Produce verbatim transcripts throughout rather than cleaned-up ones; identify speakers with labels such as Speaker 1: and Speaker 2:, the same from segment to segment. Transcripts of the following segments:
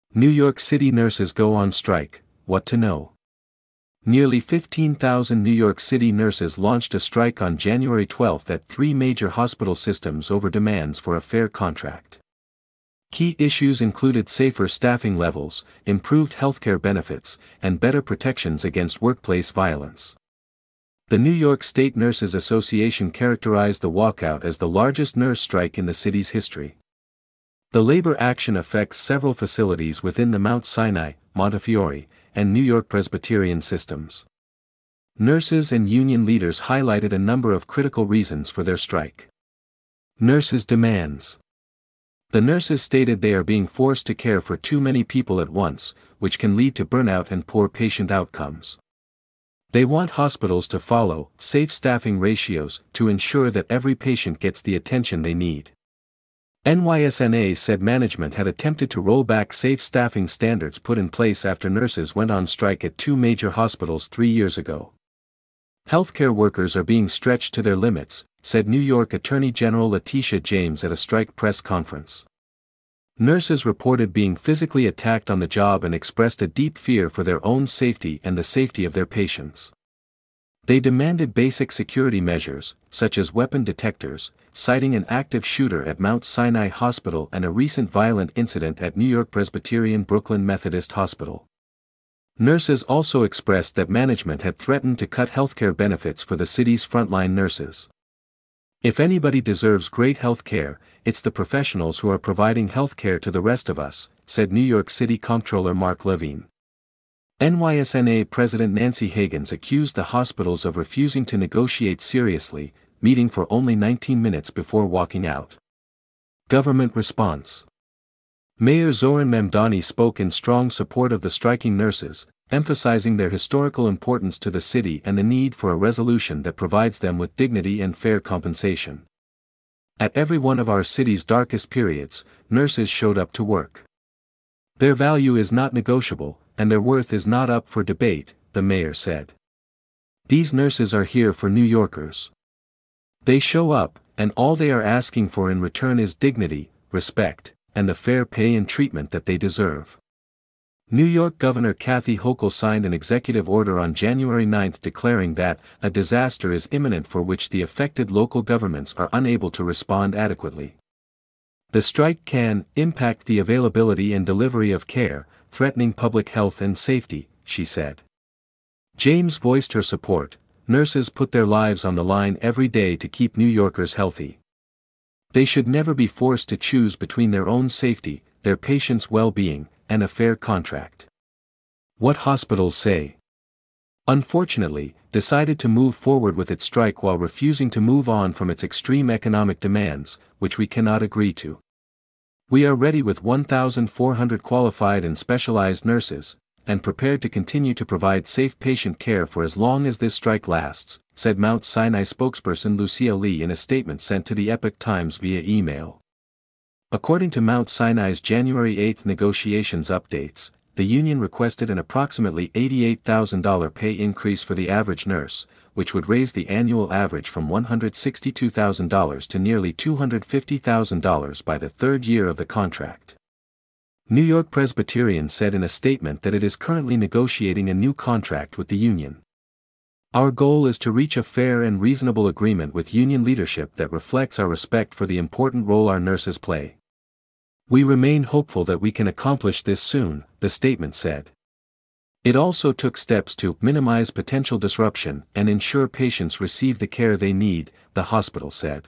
Speaker 1: New York City nurses go on strike, what to know? Nearly fifteen thousand New York City nurses launched a strike on January twelfth at three major hospital systems over demands for a fair contract. Key issues included safer staffing levels, improved healthcare benefits, and better protections against workplace violence. The New York State Nurses Association characterized the walkout as the largest nurse strike in the city's history. The labor action affects several facilities within the Mount Sinai, Montefiore, and New York Presbyterian systems. Nurses and union leaders highlighted a number of critical reasons for their strike. Nurses' demands. The nurses stated they are being forced to care for too many people at once, which can lead to burnout and poor patient outcomes. They want hospitals to follow safe staffing ratios to ensure that every patient gets the attention they need. N Y S N A said management had attempted to roll back safe staffing standards put in place after nurses went on strike at two major hospitals three years ago. Healthcare workers are being stretched to their limits, said New York Attorney General Letitia James at a strike press conference. Nurses reported being physically attacked on the job and expressed a deep fear for their own safety and the safety of their patients. They demanded basic security measures, such as weapon detectors, citing an active shooter at Mount Sinai Hospital and a recent violent incident at New York Presbyterian Brooklyn Methodist Hospital. Nurses also expressed that management had threatened to cut healthcare benefits for the city's frontline nurses. If anybody deserves great health care, it's the professionals who are providing health care to the rest of us, said New York City Comptroller Mark Levine. N Y S N A President Nancy Higgins accused the hospitals of refusing to negotiate seriously, meeting for only nineteen minutes before walking out. Government response. Mayor Zoran Mamdani spoke in strong support of the striking nurses, emphasizing their historical importance to the city and the need for a resolution that provides them with dignity and fair compensation. At every one of our city's darkest periods, nurses showed up to work. Their value is not negotiable, and their worth is not up for debate, the mayor said. These nurses are here for New Yorkers. They show up, and all they are asking for in return is dignity, respect, and the fair pay and treatment that they deserve. New York Governor Kathy Hochul signed an executive order on January ninth declaring that a disaster is imminent for which the affected local governments are unable to respond adequately. The strike can impact the availability and delivery of care, threatening public health and safety, she said. James voiced her support. Nurses put their lives on the line every day to keep New Yorkers healthy. They should never be forced to choose between their own safety, their patients' well-being, and a fair contract. What hospitals say? Unfortunately, decided to move forward with its strike while refusing to move on from its extreme economic demands, which we cannot agree to. We are ready with one thousand four hundred qualified and specialized nurses, and prepared to continue to provide safe patient care for as long as this strike lasts, said Mount Sinai spokesperson Lucia Lee in a statement sent to the Epoch Times via email. According to Mount Sinai's January eighth negotiations updates, the union requested an approximately eighty-eight thousand dollars pay increase for the average nurse, which would raise the annual average from one hundred sixty-two thousand dollars to nearly two hundred fifty thousand dollars by the third year of the contract. New York Presbyterian said in a statement that it is currently negotiating a new contract with the union. Our goal is to reach a fair and reasonable agreement with union leadership that reflects our respect for the important role our nurses play. We remain hopeful that we can accomplish this soon, the statement said. It also took steps to minimize potential disruption and ensure patients receive the care they need, the hospital said.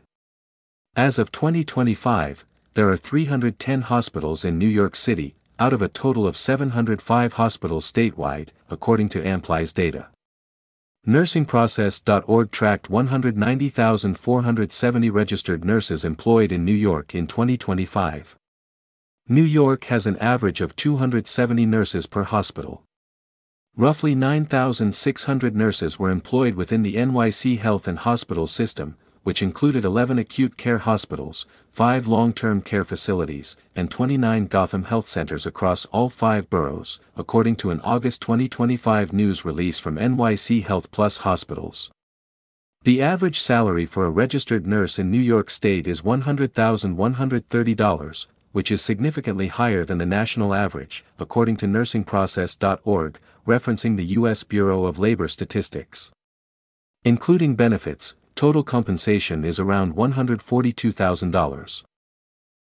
Speaker 1: As of twenty twenty-five, there are three hundred ten hospitals in New York City, out of a total of seven hundred five hospitals statewide, according to Amply's data. nursing process dot org tracked one hundred ninety thousand four hundred seventy registered nurses employed in New York in twenty twenty-five. New York has an average of two hundred seventy nurses per hospital. Roughly nine thousand six hundred nurses were employed within the N Y C health and hospital system, which included eleven acute care hospitals, five long-term care facilities, and twenty-nine Gotham Health Centers across all five boroughs, according to an August twenty twenty-five news release from N Y C Health Plus Hospitals. The average salary for a registered nurse in New York State is one hundred thousand one hundred thirty dollars, which is significantly higher than the national average, according to nursing process dot org, referencing the U S Bureau of Labor Statistics. Including benefits, total compensation is around one hundred forty-two thousand dollars.